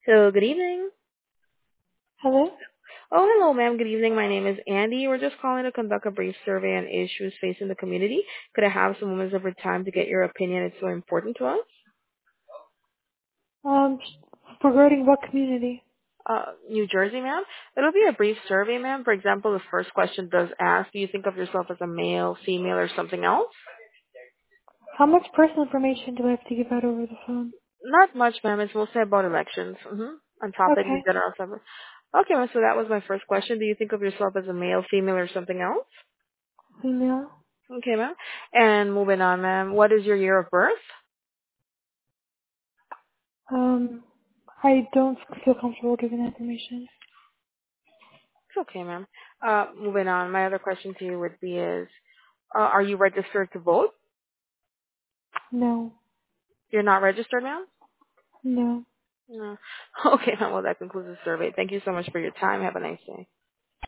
Hello, good evening. Hello? Oh, hello, ma'am. Good evening. My name is Andy. We're just calling to conduct a brief survey on issues facing the community. Could I have some moments of your time to get your opinion? It's so important to us. Um, Regarding what community? New Jersey, ma'am. It'll be a brief survey, ma'am. For example, the first question does ask, do you think of yourself as a male, female, or something else? How much personal information do I have to give out over the phone? Not much, ma'am. It's mostly about elections. On topics in Okay. general. Okay, ma'am. So that was my first question. Do you think of yourself as a male, female, or something else? Female. Okay, ma'am. And moving on, ma'am. What is your year of birth? Um, I don't feel comfortable giving that information. It's okay, ma'am. Moving on. My other question to you would be is, are you registered to vote? No. You're not registered, ma'am? No. No. Okay, ma'am. Well, that concludes the survey. Thank you so much for your time. Have a nice day.